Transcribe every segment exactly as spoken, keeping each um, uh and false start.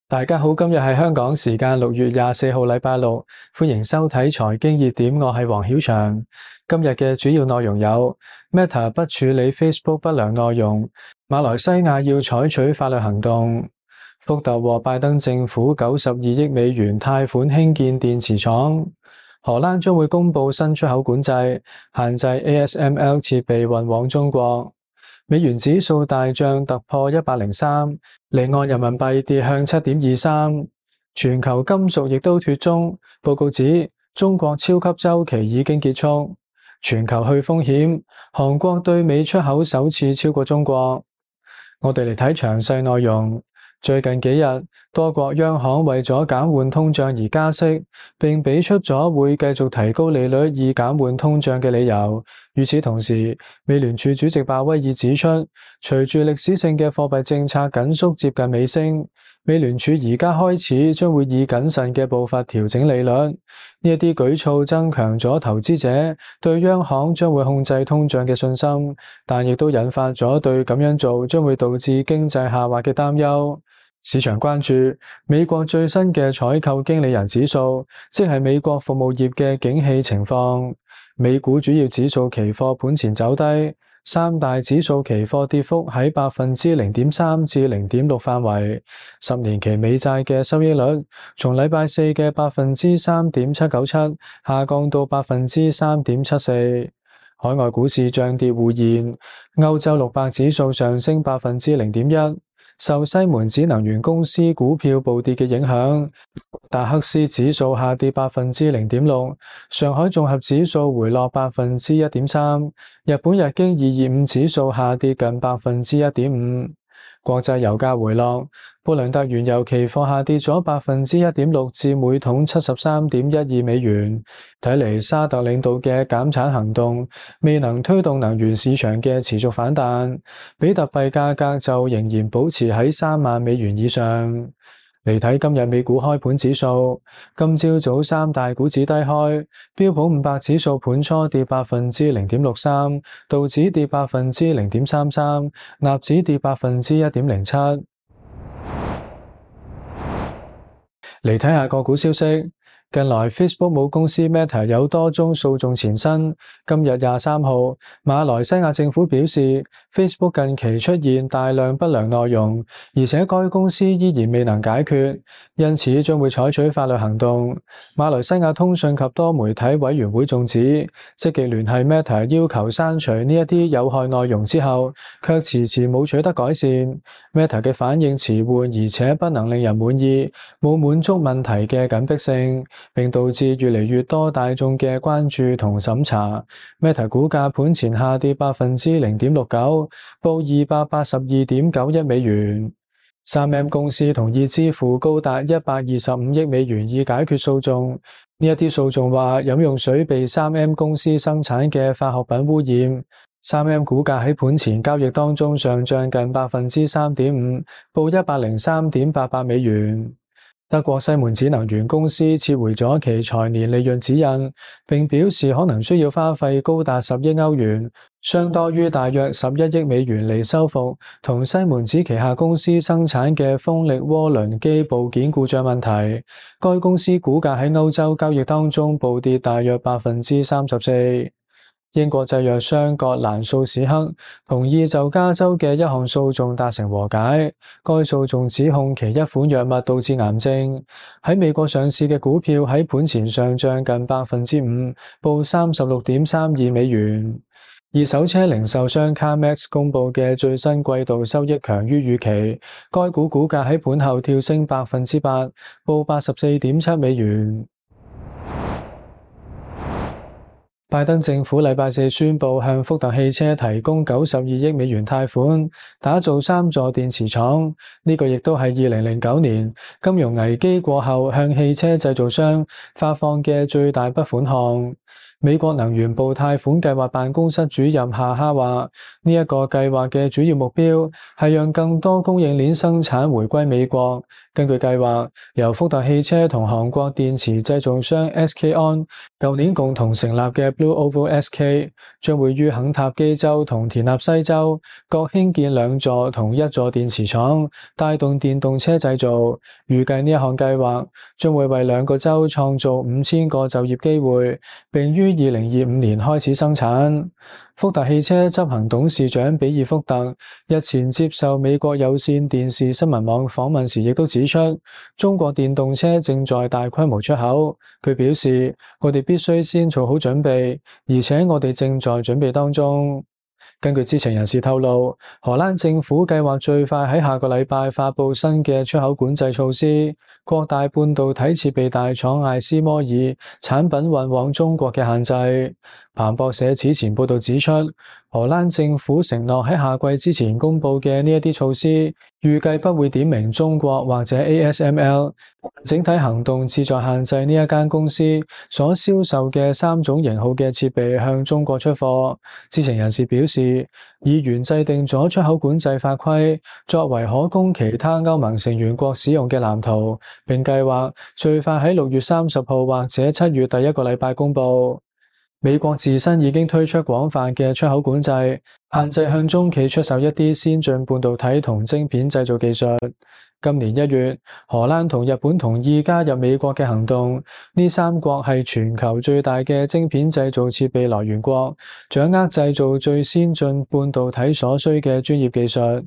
大家好，今日係香港時間六月廿四號禮拜六，歡迎收睇財經熱點，我係黃曉翔。今日嘅主要內容有 Meta 不處理 Facebook 不良內容，馬來西亞要採取法律行動，福特獲拜登政府九十二億美元貸款興建電池廠，荷蘭將會公布新出口管制，限制 A S M L 設備運往中國。美元指數大漲突破一百零三，離岸人民幣跌向七點二三。全球金屬亦都脫蹤，報告指中國超級週期已經結束。全球去風險，韓國對美出口首次超過中國。我哋嚟睇詳細內容。最近幾日，多國央行為咗減緩通脹而加息，並俾出咗會繼續提高利率以減緩通脹嘅理由。與此同時，美聯儲主席鮑威爾指出，隨住歷史性嘅貨幣政策緊縮接近尾聲，美聯儲而家開始將會以謹慎嘅步伐調整利率。呢一啲舉措增強咗投資者對央行將會控制通脹嘅信心，但亦都引發咗對咁樣做將會導致經濟下滑嘅擔憂。市場關注美國最新嘅採購經理人指數，即係美國服務業嘅景氣情況。美股主要指數期貨盤前走低，三大指數期貨跌幅喺百分之零點三至零點六範圍。十年期美債嘅收益率從禮拜四嘅百分之三點七九七下降到百分之三點七四。海外股市漲跌互現，歐洲六百指數上升百分之零點一。受西門子能源公司股票暴跌嘅影響，達克斯指數下跌百分之零點六，上海綜合指數回落百分之一點三，日本日經二二五指數下跌近百分之一點五。國際油價回落，布倫特原油期貨下跌咗百分之一點六至每桶七十三點一二美元。睇嚟沙特領導嘅減產行動未能推動能源市場嘅持續反彈，比特幣價格就仍然保持喺三萬美元以上。嚟睇今日美股開盤指數，今朝早三大股指低開，標普五百指數盤初跌百分之零點六三，道指跌百分之零點三三，納指跌百分之一點零七。嚟睇下個股消息。近來 Facebook 母公司 Meta 有多宗訴訟纏身。今日廿三號，馬來西亞政府表示 Facebook 近期出現大量不良內容，而且該公司依然未能解決，因此將會採取法律行動。馬來西亞通訊及多媒體委員會仲指，積極聯繫 Meta 要求刪除呢一啲有害內容之後，卻遲遲冇取得改善。Meta 嘅反應遲緩，而且不能令人滿意，冇滿足問題嘅緊迫性，並導致越嚟越多大眾嘅關注同審查。Meta 股價盤前下跌百分之零點六九，報二百八十二點九一美元。三 M 公司同意支付高達一百二十五億美元以解決訴訟。呢一啲訴訟話飲用水被三 M 公司生產嘅化學品污染。三 M 股價喺盤前交易當中上漲近百分之三點五，報一百零三點八八美元。德國西門子能源公司撤回咗其財年利潤指引，並表示可能需要花費高達十億歐元，相當於大約十一億美元嚟修復同西門子旗下公司生產嘅風力渦輪機部件故障問題。該公司股價喺歐洲交易當中暴跌大約百分之三十四。英國製藥商葛蘭素史克同意就加州嘅一項訴訟達成和解。該訴訟指控其一款藥物導致癌症。喺美國上市嘅股票喺盤前上漲近百分之五，報三十六點三二美元。二手車零售商 CarMax 公布嘅最新季度收益強於預期，該股股價喺盤後跳升百分之八，報八十四點七美元。拜登政府禮拜四宣布向福特汽車提供九十二億美元貸款，打造三座電池廠。呢個亦都係二零零九年金融危機過後向汽車製造商發放嘅最大筆款項。 美國能源部貸款計劃辦公室主任夏哈話，呢一個計劃嘅主要目標係讓更多供應鏈生產回歸美國。根據計劃，由福特汽車同韓國電池製造商 S K On 舊年共同成立嘅 Blue Oval S K 將會於肯塔基州同田納西州各興建兩座同一座電池廠，帶動電動車製造。預計呢一項計劃將會為兩個州創造五千個就業機會，並於二零二五年開始生產。福特汽車執行董事長比爾福特日前接受美國有線電視新聞網訪問時，亦都指出中國電動車正在大規模出口。佢表示，我哋必須先做好準備，而且我哋正在準備當中。根據知情人士透露，荷蘭政府計劃最快喺下個禮拜發布新嘅出口管制措施，擴大半導體設備大廠艾斯摩爾產品運往中國嘅限制。彭博社此前報道指出，荷蘭政府承諾喺夏季之前公布嘅呢一啲措施，預計不會點名中國或者 A S M L。整體行動旨在限制呢一間公司所銷售嘅三種型號嘅設備向中國出貨。知情人士表示，議員制定咗出口管制法規，作為可供其他歐盟成員國使用嘅藍圖，並計劃最快喺六月三十號或者七月第一個禮拜公布。美國自身已經推出廣泛嘅出口管制，限制向中企出售一啲先進半導體同晶片製造技術。今年一月，荷蘭同日本同意加入美國嘅行動。呢三國係全球最大嘅晶片製造設備來源國，掌握製造最先進半導體所需嘅專業技術。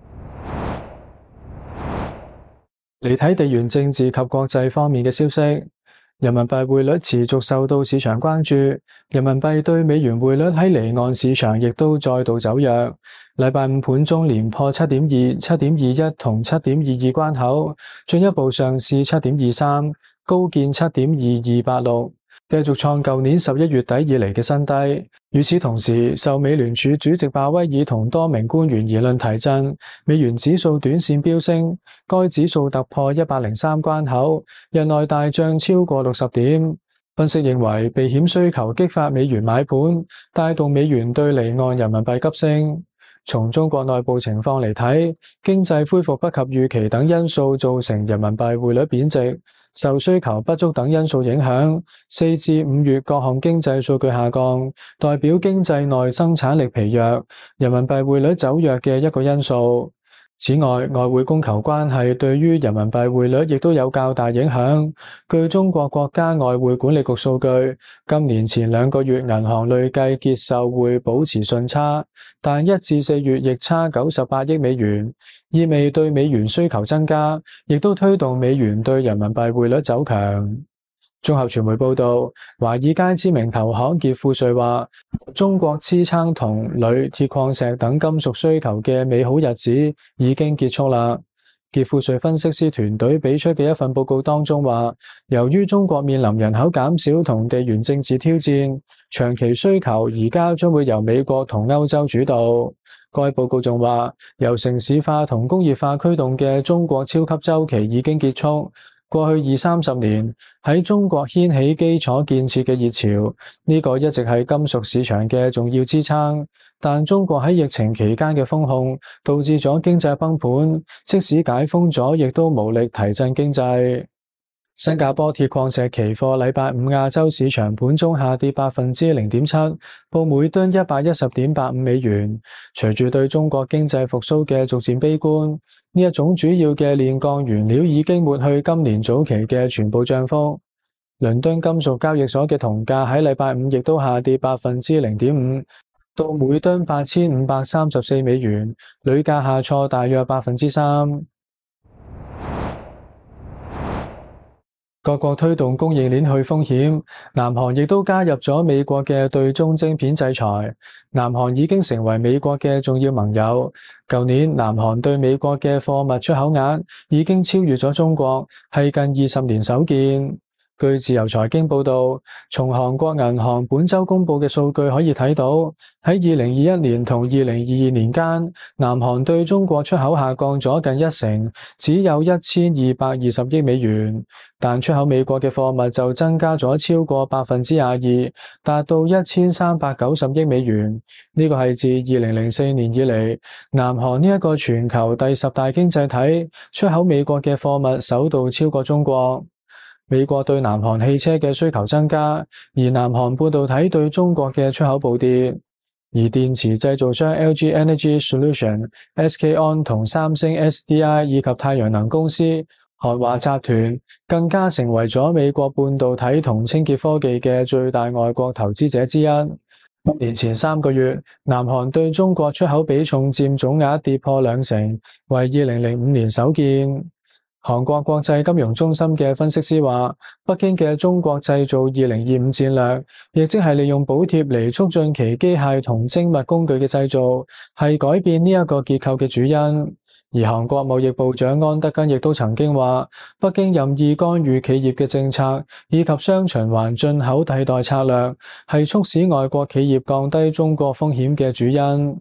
嚟睇地緣政治及國際方面嘅消息。人民幣匯率持續受到市場關注，人民幣對美元匯率喺離岸市場亦都再度走弱。禮拜五盤中連破七點二、七點二一同七點二二關口，進一步上試七點二三，高見七點二二八六，繼續創舊年十一月底以嚟嘅新低。與此同時，受美聯儲主席鮑威爾同多名官員言論提振，美元指數短線飆升，該指數突破一百零三關口，日內大漲超過六十點。分析認為，避險需求激發美元買盤，帶動美元對離岸人民幣急升。從中國內部情況嚟睇，經濟恢復不及預期等因素造成人民幣匯率貶值。受需求不足等因素影響，四至五月各項經濟數據下降，代表經濟內生產力疲弱，人民幣匯率走弱嘅一個因素。此外，外匯供求關係對於人民幣匯率亦都有較大影響。據中國國家外匯管理局數據，今年前兩個月銀行累計結售匯保持順差，但一至四月逆差九十八億美元，意味對美元需求增加，亦都推動美元對人民幣匯率走強。綜合傳媒報道，華爾街知名投行傑富瑞話，中國支撐銅、鋁、鐵礦石等金屬需求嘅美好日子已經結束啦。傑富瑞分析師團隊俾出嘅一份報告當中話，由於中國面臨人口減少同地緣政治挑戰，長期需求而家將會由美國同歐洲主導。該報告仲話，由城市化同工業化驅動嘅中國超級週期已經結束。過去二三十年喺中國掀起基礎建設嘅熱潮，呢個一直係金屬市場嘅重要支撐。但中國喺疫情期間嘅封控，導致咗經濟崩盤，即使解封咗，亦都無力提振經濟。新加坡鐵礦石期貨禮拜五亞洲市場盤中下跌百分之零點七，報每噸一百一十點八五美元。隨住對中國經濟復甦嘅逐漸悲觀，呢一種主要嘅煉鋼原料已經抹去今年早期嘅全部漲幅。倫敦金屬交易所嘅銅價喺禮拜五亦都下跌百分之零點五，到每噸八千五百三十四美元，鋁價下挫大約百分之三。各國推動供應鏈去風險，南韓亦都加入咗美國嘅對中晶片制裁。南韓已經成為美國嘅重要盟友。舊年南韓對美國嘅貨物出口額已經超越咗中國，係近二十年首見。 據自由財經報導，從韓國銀行本週公佈嘅數據可以睇到，喺二零二一年同二零二二年間，南韓對中國出口下降咗近一成，只有一千二百二十億美元，但出口美國嘅貨物就增加咗超過百分之廿二，達到一千三百九十億美元。呢個係自二零零四年以嚟，南韓呢一個全球第十大經濟體出口美國嘅貨物首度超過中國。美國對南韓汽車嘅需求增加，而南韓半導體對中國嘅出口暴跌，而電池製造商 L G Energy Solution、S K On 同三星 S D I 以及太陽能公司韓華集團更加成為咗美國半導體同清潔科技嘅最大外國投資者之一。今年前三個月，南韓對中國出口比重佔總額跌破兩成，為二零零五年首見。韓國國際金融中心嘅分析師話，北京嘅中國製造二零二五戰略，亦即係利用補貼嚟促進其機械同精密工具嘅製造，係改變呢一個結構嘅主因。而韓國貿易部長安德根亦都曾經話，北京任意干預企業嘅政策，以及雙循環進口替代策略，係促使外國企業降低中國風險嘅主因。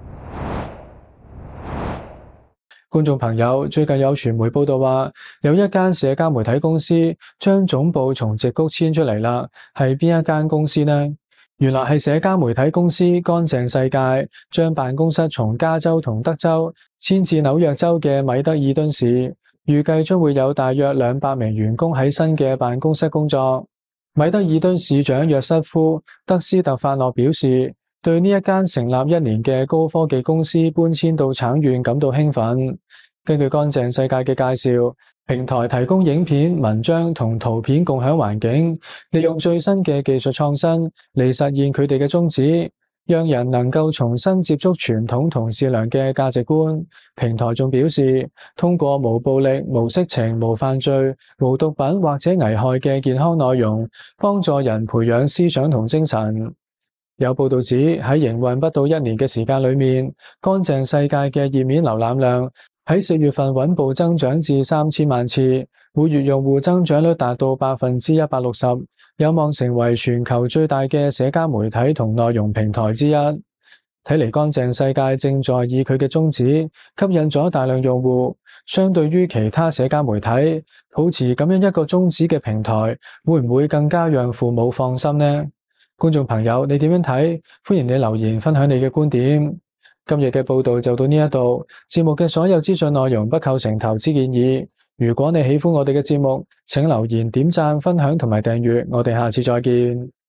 觀眾朋友，最近有傳媒報道話，有一間社交媒體公司將總部從矽谷遷出嚟啦，係邊一間公司呢？原來係社交媒體公司乾淨世界，將辦公室從加州同德州遷至紐約州嘅米德爾敦市，預計將會有大約兩百名員工喺新嘅辦公室工作。米德爾敦市長約瑟夫·德斯特法諾表示，對呢一間成立一年嘅高科技公司搬遷到橙縣感到興奮。根據乾淨世界嘅介紹，平台提供影片、文章同圖片共享環境，利用最新嘅技術創新嚟實現佢哋嘅宗旨，讓人能夠重新接觸傳統同善良嘅價值觀。平台仲表示，通過無暴力、無色情、無犯罪、無毒品或者危害嘅健康內容，幫助人培養思想同精神。有報道指，喺營運不到一年嘅時間裏面，乾淨世界嘅頁面瀏覽量喺四月份穩步增長至三千萬次，每月用戶增長率達到百分之一百六十，有望成為全球最大嘅社交媒體同內容平台之一。睇嚟乾淨世界正在以佢嘅宗旨吸引咗大量用戶，相對於其他社交媒體，抱持咁樣一個宗旨嘅平台，會唔會更加讓父母放心呢？觀眾朋友，你點樣睇？歡迎你留言分享你嘅觀點。今日嘅報道就到呢一度，節目嘅所有資訊內容不構成投資建議。如果你喜歡我哋嘅節目，請留言、點讚、分享同埋訂閱。我哋下次再見。